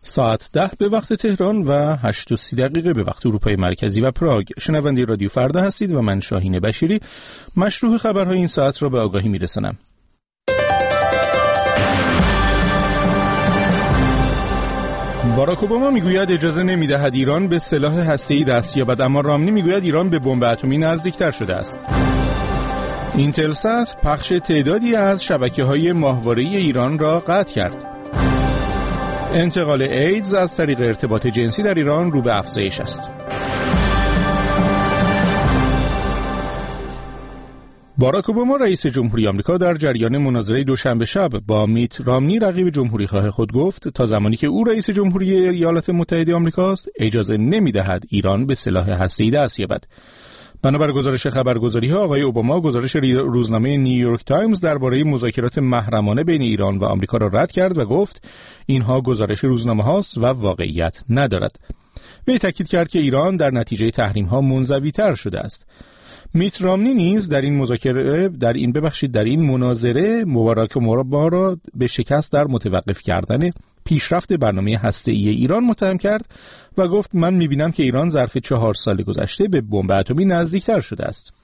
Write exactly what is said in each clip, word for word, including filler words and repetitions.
ساعت ده به وقت تهران و هشت و سی دقیقه به وقت اروپای مرکزی و پراگ. شنونده رادیو فردا هستید و من شاهین بشیری مشروح خبرهای این ساعت را به آگاهی میرسانم. باراک اوباما میگوید اجازه نمیدهد ایران به سلاح هسته‌ای دست یابد، اما رامنی میگوید ایران به بمب اتمی نزدیکتر شده است. اینتلسات پخش تعدادی از شبکه‌های ماهواره‌ای ایران را قطع کرد. انتقال ایدز از طریق ارتباط جنسی در ایران رو به افزایش است. باراک اوباما رئیس جمهوری آمریکا در جریان مناظره دوشنبه شب با میت رامنی رقیب جمهوریخواه خود گفت تا زمانی که او رئیس جمهوری ایالات متحده آمریکاست اجازه نمی‌دهد ایران به سلاح هسته‌ای دست یابد. بنابر گزارش خبرگزاری‌ها آقای اوباما گزارش روزنامه نیویورک تایمز درباره مذاکرات محرمانه بین ایران و آمریکا را رد کرد و گفت اینها گزارش روزنامه‌هاست و واقعیت ندارد. وی تاکید کرد که ایران در نتیجه تحریم‌ها منزوی‌تر شده است. میت رامنی نیز در این مذاکره در این ببخشید در این مناظره مبارک اوباما را به شکست در متوقف کردن پیشرفت برنامه هسته‌ای ایران متهم کرد و گفت من می‌بینم که ایران ظرف چهار سال گذشته به بمب اتمی نزدیکتر شده است.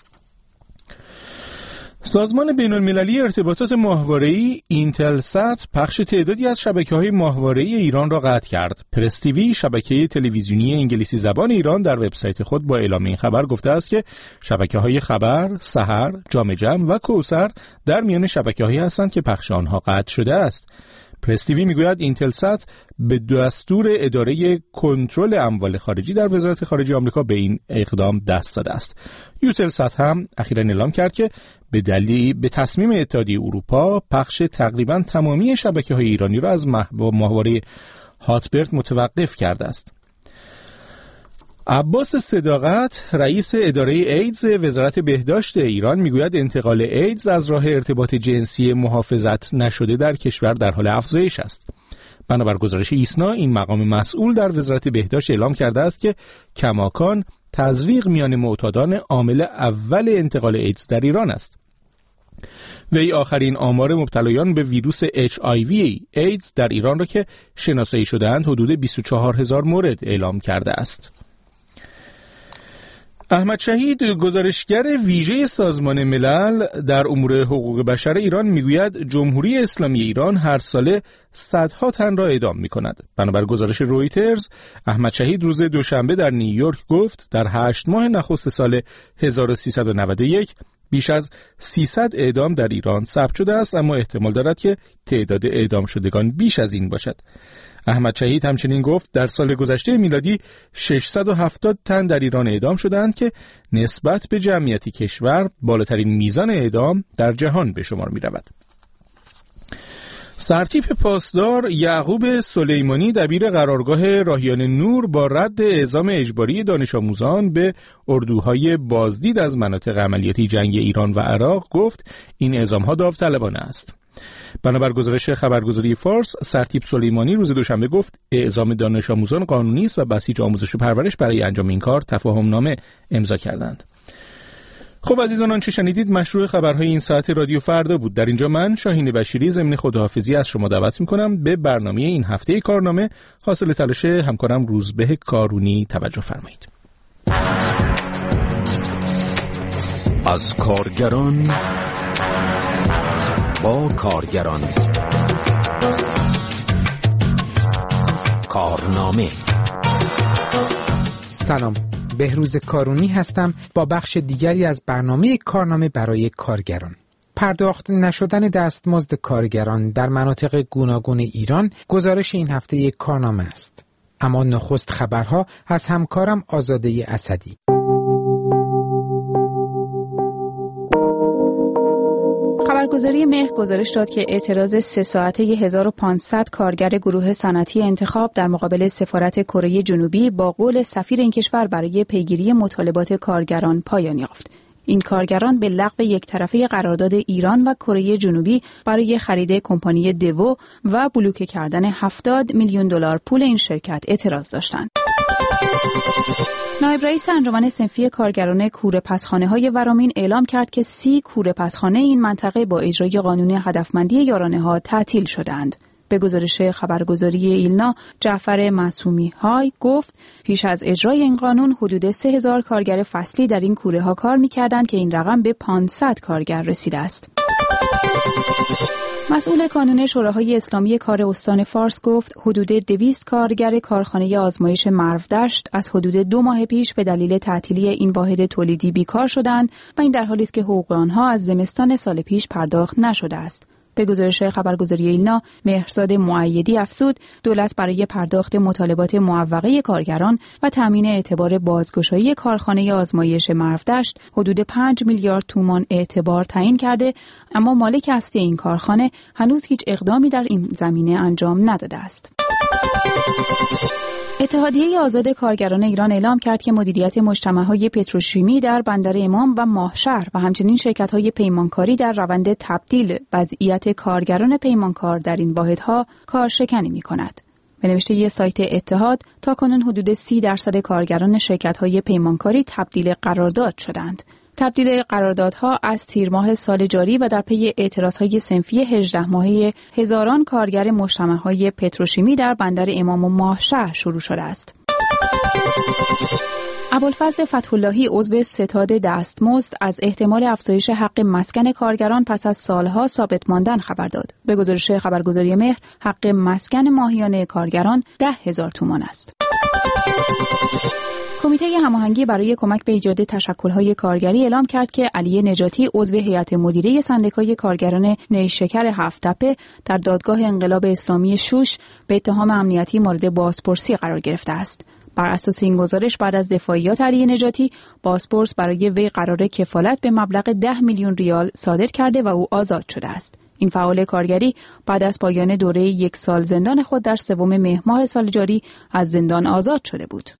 سازمان بین‌المللی ارتباطات ماهواره‌ای اینتلسات پخش تعدادی از شبکه‌های ماهواره‌ای ایران را قطع کرد. پرس تیوی شبکه تلویزیونی انگلیسی زبان ایران در وبسایت خود با اعلام این خبر گفته است که شبکه‌های خبر، سحر، جام جم و کوثر در میان شبکه‌هایی هستند که پخش آنها قطع شده است. پرس تیوی میگوید اینتلسات به دستور اداره کنترل اموال خارجی در وزارت خارجه آمریکا به این اقدام دست زده است. یوتلسات هم اخیراً اعلام کرد که به دلیل به تصمیم اتحادیه اروپا پخش تقریباً تمامی شبکه‌های ایرانی را از ماهواره هاتبرد متوقف کرده است. عباس صداقت رئیس اداره ایدز وزارت بهداشت ایران میگوید انتقال ایدز از راه ارتباط جنسی محافظت نشده در کشور در حال افزایش است. بنابر گزارش ایسنا این مقام مسئول در وزارت بهداشت اعلام کرده است که کماکان تزریق میان معتادان عامل اول انتقال ایدز در ایران است. وی آخرین آمار مبتلایان به ویروس اچ آی وی ایدز در ایران را که شناسایی شده‌اند حدود بیست و چهار هزار مورد اعلام کرده است. احمد شهید گزارشگر ویژه سازمان ملل در امور حقوق بشر ایران میگوید جمهوری اسلامی ایران هر ساله صدها تن را اعدام می‌کند. بنابر گزارش رویترز احمد شهید روز دوشنبه در نیویورک گفت در هشت ماه نخست سال هزار و سیصد و نود و یک بیش از سیصد اعدام در ایران ثبت شده است، اما احتمال دارد که تعداد اعدام شدگان بیش از این باشد. احمد شهید همچنین گفت در سال گذشته میلادی ششصد و هفتاد تن در ایران اعدام شدند که نسبت به جمعیت کشور بالاترین میزان اعدام در جهان به شمار می رود. سرتیپ پاسدار یعقوب سلیمانی دبیر قرارگاه راهیان نور با رد اعزام اجباری دانش آموزان به اردوهای بازدید از مناطق عملیاتی جنگ ایران و عراق گفت این اعزام‌ها داوطلبانه است. بنابر گزارش خبرگزاری فارس سرتیپ سلیمانی روز دوشنبه گفت اعزام دانش آموزان قانونی است و بسیج آموزش و پرورش برای انجام این کار تفاهم نامه امضا کردند. خب عزیزان آنچه شنیدید مشروع خبرهای این ساعت رادیو فردا بود. در اینجا من شاهین بشیری ضمن خداحافظی از شما دعوت می‌کنم به برنامه این هفته کارنامه حاصل تلاش همکارم روزبه کارونی توجه فرمایید. از کارگران با کارگران کارنامه. سلام، بهروز کارونی هستم با بخش دیگری از برنامه کارنامه برای کارگران. پرداخت نشدن دستمزد کارگران در مناطق گوناگون ایران گزارش این هفته یک کارنامه است. اما نخست خبرها از همکارم آزاده اسدی. خبرگزاری مهر گزارش داد که اعتراض سه ساعته هزار و پانصد کارگر گروه صنعتی انتخاب در مقابل سفارت کره جنوبی با قول سفیر این کشور برای پیگیری مطالبات کارگران پایان یافت. این کارگران به لغو یک طرفه قرارداد ایران و کره جنوبی برای خرید کمپانی دوو و بلوک کردن هفتاد میلیون دلار پول این شرکت اعتراض داشتند. نایب رئیس انجمن صنفی کارگران کوره پسخانه‌های ورامین اعلام کرد که سی کوره پسخانه این منطقه با اجرای قانون هدفمندی یارانه‌ها تعطیل شدند. به گزارش خبرگزاری ایلنا، جعفر معصومی های گفت پیش از اجرای این قانون حدود سه هزار کارگر فصلی در این کوره ها کار می‌کردند که این رقم به پانصد کارگر رسیده است. مسئول کانون شوراهای اسلامی کار استان فارس گفت حدود دویست کارگر کارخانه آزمایش مرودشت از حدود دو ماه پیش به دلیل تعطیلی این واحد تولیدی بیکار شدند و این در حالی است که حقوق آنها از زمستان سال پیش پرداخت نشده است. به گزارش خبرگزاری ایلنا، مهرزاد مؤیدی افزود دولت برای پرداخت مطالبات معوقه کارگران و تامین اعتبار بازگشایی کارخانه آزمایش مرودشت حدود پنج میلیارد تومان اعتبار تعیین کرده، اما مالک اصلی این کارخانه هنوز هیچ اقدامی در این زمینه انجام نداده است. اتحادیه آزاد کارگران ایران اعلام کرد که مدیریت مجتمع‌های پتروشیمی در بندر امام و ماهشهر و همچنین شرکت‌های پیمانکاری در روند تبدیل وضعیت کارگران پیمانکار در این واحدها کارشکنی می‌کند. به نوشته سایت اتحاد، تاکنون حدود سی درصد کارگران شرکت‌های پیمانکاری تبدیل قرارداد شدند. تبدیل قراردادها از تیر ماه سال جاری و در پی اعتراضهای صنفی هجده ماهه هزاران کارگر مجتمع‌های پتروشیمی در بندر امام و ماهشهر شروع شده است. ابوالفضل فتح‌اللهی عضو ستاد دستمزد از احتمال افزایش حق مسکن کارگران پس از سالها ثابت ماندن خبر داد. به گزارش خبرگزاری مهر، حق مسکن ماهیانه کارگران ده هزار تومان است. کمیته هماهنگی برای کمک به ایجاد تشکل‌های کارگری اعلام کرد که علی نجاتی عضو هیئت مدیره سندیکای کارگران نیشکر هفت‌تپه در دادگاه انقلاب اسلامی شوش به اتهام امنیتی مورد بازپرسی قرار گرفته است. بر اساس این گزارش بعد از دفاعیات علی نجاتی، بازپرس برای وی قرار کفالت به مبلغ ده میلیون ریال صادر کرده و او آزاد شده است. این فعال کارگری بعد از پایان دوره یک سال زندان خود در سوم مهر ماه سال جاری از زندان آزاد شده بود.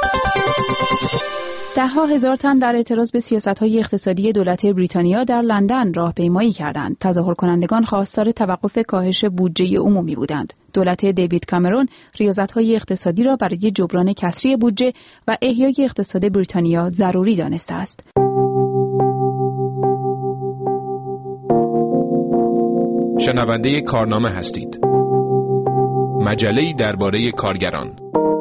ده ها هزار تن در اعتراض به سیاست‌های اقتصادی دولت بریتانیا در لندن راهپیمایی کردند. تظاهر کنندگان خواستار توقف کاهش بودجه عمومی بودند. دولت دیوید کامرون ریاضت‌های اقتصادی را برای جبران کسری بودجه و احیای اقتصاد بریتانیا ضروری دانسته است. شنونده کارنامه هستید. مجله‌ای درباره کارگران.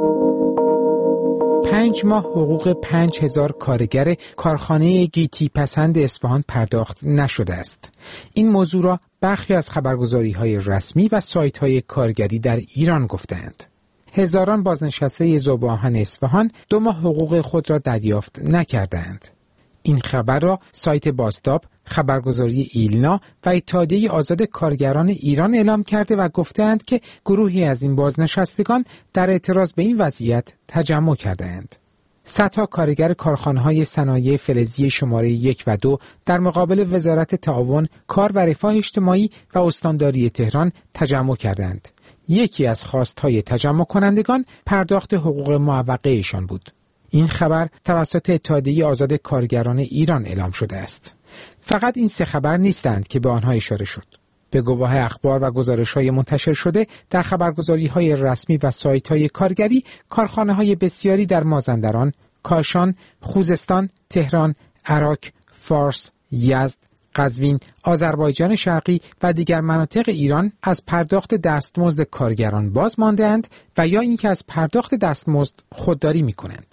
پنج ماه حقوق پنج هزار کارگر کارخانه گیتی پسند اصفهان پرداخت نشده است. این موضوع را برخی از خبرگزاری‌های رسمی و سایت‌های کارگری در ایران گفتند. هزاران بازنشسته ذوب‌آهن اصفهان دو ماه حقوق خود را دریافت نکردند. این خبر را سایت بازتاب، خبرگزاری ایلنا و اتحادیه آزاد کارگران ایران اعلام کرده و گفتند که گروهی از این بازنشستگان در اعتراض به این وضعیت تجمع کردند. صدها کارگر کارخانه‌های صنایع فلزی شماره یک و دو در مقابل وزارت تعاون، کار و رفاه اجتماعی و استانداری تهران تجمع کردند. یکی از خواستهای تجمع کنندگان پرداخت حقوق معوقه ایشان بود. این خبر توسط اتحادیه آزاد کارگران ایران اعلام شده است. فقط این سه خبر نیستند که به آنها اشاره شد. به گواه اخبار و گزارش‌های منتشر شده در خبرگزاری‌های رسمی و سایت‌های کارگری، کارخانه‌های بسیاری در مازندران، کاشان، خوزستان، تهران، عراق، فارس، یزد، قزوین، آذربایجان شرقی و دیگر مناطق ایران از پرداخت دستمزد کارگران باز مانده‌اند و یا اینکه از پرداخت دستمزد خودداری می‌کنند.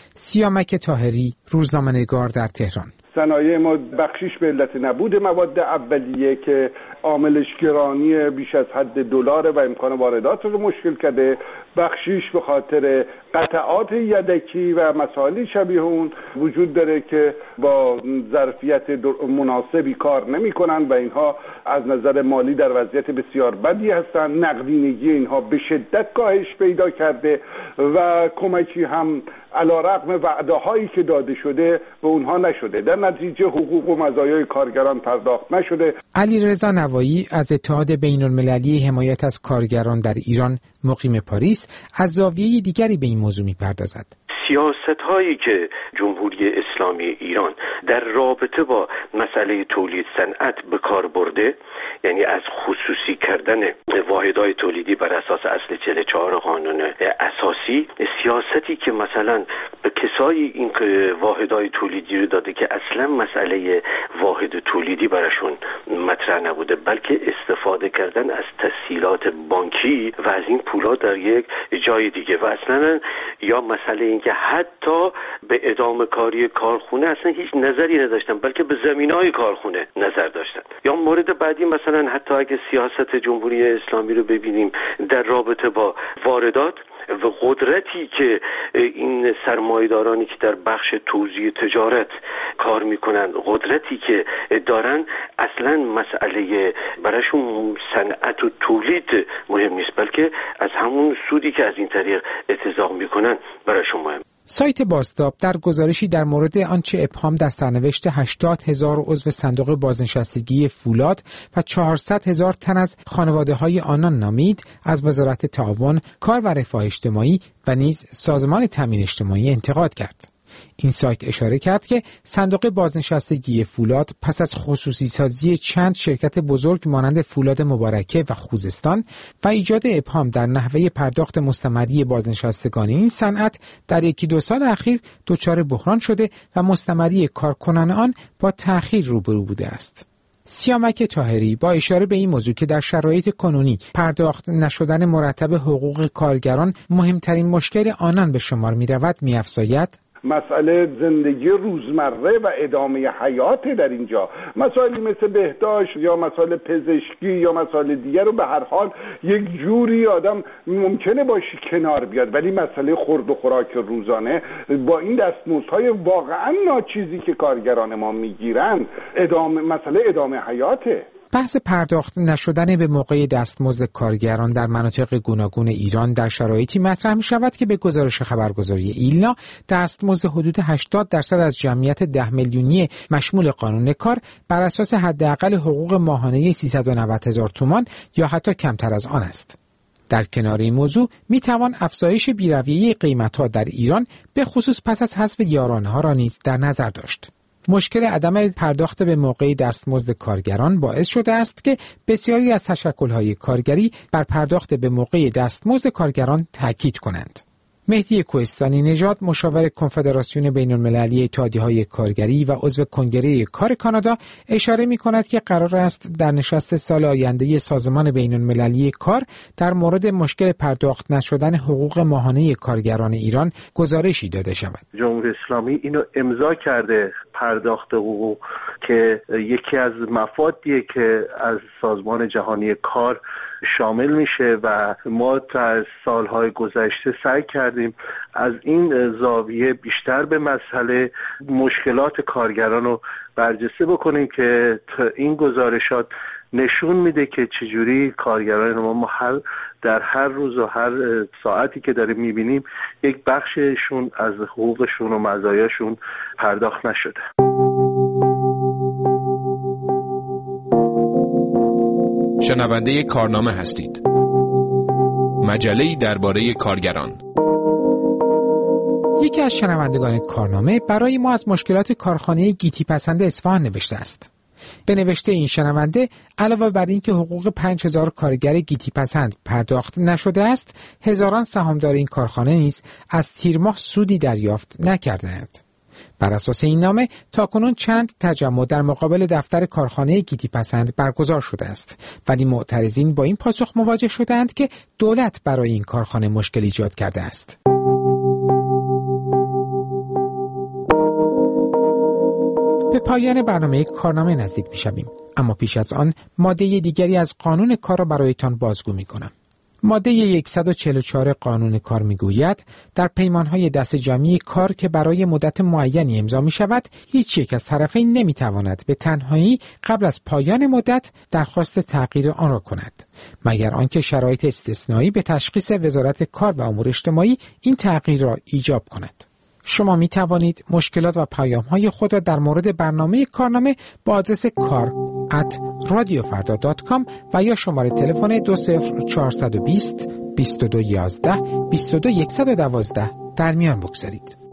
سیامک طاهری، روزنامه‌نگار در تهران. صنایع ما بخشیش به علت نبود مواد اولیه که عاملش گرانی بیش از حد دلار و امکان واردات رو مشکل کرده، بخشیش به خاطر قطعات یدکی و مسائل شبیه اون وجود داره که با ظرفیت مناسبی کار نمی کنن و اینها از نظر مالی در وضعیت بسیار بدی هستن. نقدینگی اینها به شدت کاهش پیدا کرده و کمکی هم علیرغم وعده هایی که داده شده به اونها نشده. در نتیجه حقوق و مزایای کارگران پرداخت نشده. علیرضا نوایی از اتحاد بین المللی حمایت از کارگران در ایران مقیم پاریس از زاویه دیگری به این موضوع می‌پردازد. سیاست هایی که جمهوری اسلامی ایران در رابطه با مسئله تولید صنعت به کار برده، یعنی از خصوصی کردن واحدهای تولیدی بر اساس اصل چهل و چهار قانون اساسی، سیاستی که مثلا به کسایی این واحدهای تولیدی رو داده که اصلا مسئله واحد تولیدی براشون مطرح نبوده، بلکه استفاده کردن از تسهیلات بانکی و از این پولا در یک جای دیگه و اصلا یا مسئله این که حتی به ادامه کاری کارخونه اصلا هیچ نظری نداشتن، بلکه به زمینهای کارخونه نظر داشتن. یا مورد بعدی مثلا حتی اگه سیاست جمهوری اسلامی رو ببینیم در رابطه با واردات و قدرتی که این سرمایه‌دارانی که در بخش توزیع تجارت کار میکنن، قدرتی که دارن، اصلا مسئله براشون صنعت و تولید مهم نیست، بلکه از همون سودی که از این طریق اتضاح میکنن براشون مهم. سایت بازتاب در گزارشی در مورد آنچه ابهام در سرنوشت هشتاد هزار عضو صندوق بازنشستگی فولاد و چهارصد هزار تن از خانواده‌های آنان نامید، از وزارت تعاون، کار و رفاه اجتماعی و نیز سازمان تامین اجتماعی انتقاد کرد. این سایت اشاره کرد که صندوق بازنشستگی فولاد پس از خصوصی سازی چند شرکت بزرگ مانند فولاد مبارکه و خوزستان و ایجاد ابهام در نحوه پرداخت مستمری بازنشستگان این صنعت، در یکی دو سال اخیر دچار بحران شده و مستمری کارکنان آن با تأخیر روبرو بوده است. سیامک طاهری با اشاره به این موضوع که در شرایط کنونی پرداخت نشدن مرتب حقوق کارگران مهمترین مشکل آنان به شمار می‌رود، می‌افزاید: مسئله زندگی روزمره و ادامه حیات در اینجا، مسائلی مثل بهداشت یا مسائل پزشکی یا مسائل دیگر رو به هر حال یک جوری آدم ممکنه باشی کنار بیاد، ولی مسئله خورد و خوراک روزانه با این دستمزدهای واقعا ناچیزی که کارگران ما میگیرن، ادامه مسئله ادامه حیاته. بحث پرداخت نشدن به موقع دستمزد کارگران در مناطق گوناگون ایران در شرایطی مطرح می شود که به گزارش خبرگزاری ایلنا دستمزد حدود هشتاد درصد از جمعیت ده میلیونی مشمول قانون کار بر اساس حداقل حقوق ماهانه سیصد و نود هزار تومان یا حتی کمتر از آن است. در کنار این موضوع می توان افزایش بی‌رویه قیمت‌ها در ایران به خصوص پس از حذف یارانه‌ها را نیز در نظر داشت. مشکل عدم پرداخت به موقع دستمزد کارگران باعث شده است که بسیاری از تشکل‌های کارگری بر پرداخت به موقع دستمزد کارگران تاکید کنند. مهدی کوهستانی نژاد، مشاور کنفدراسیون بین‌المللی اتحادیه‌های کارگری و عضو کنگره کار کانادا، اشاره می‌کند که قرار است در نشست سال آینده سازمان بین‌المللی کار در مورد مشکل پرداخت نشدن حقوق ماهانه کارگران ایران گزارشی داده شود. جمهوری اسلامی اینو امضا کرده، پرداخت حقوق، که یکی از مفادیه که از سازمان جهانی کار شامل میشه و ما تا سالهای گذشته سعی کردیم از این زاویه بیشتر به مسئله مشکلات کارگران رو برجسته بکنیم که این گزارشات نشون میده که چجوری کارگران ما هر در هر روز و هر ساعتی که داریم میبینیم یک بخششون از حقوقشون و مزایاشون پرداخت نشده. شنونده کارنامه هستید. مجله‌ای درباره کارگران. یکی از شنوندگان کارنامه برای ما از مشکلات کارخانه گیتی پسند اصفهان نوشته است. به نوشته این شنونده، علاوه بر این که حقوق پنج هزار کارگر گیتی پسند پرداخت نشده است، هزاران سهامدار این کارخانه نیز از تیر ماه سودی دریافت نکردند. بر اساس این نامه تاکنون چند تجمع در مقابل دفتر کارخانه گیتی پسند برگزار شده است، ولی معترضین با این پاسخ مواجه شدند که دولت برای این کارخانه مشکل ایجاد کرده است. به پایان برنامه کارنامه نزدیک می‌شویم، اما پیش از آن ماده دیگری از قانون کار را برایتان بازگو می‌کنم. ماده صد و چهل و چهار قانون کار میگوید در پیمانهای دست جمعی کار که برای مدت معینی امضا می شود، هیچ یک از طرفین نمی تواند به تنهایی قبل از پایان مدت درخواست تغییر آن را کند، مگر آنکه شرایط استثنایی به تشخیص وزارت کار و امور اجتماعی این تغییر را ایجاب کند. شما می توانید مشکلات و پیام‌های خود را در مورد برنامه کارنامه با آدرس کار ات رادیو فردا دات کام و یا شماره تلفن دو صفر چهار دو صفر بیست بیست و دو یازده بیست و دو صد و دوازده در میان بگذارید.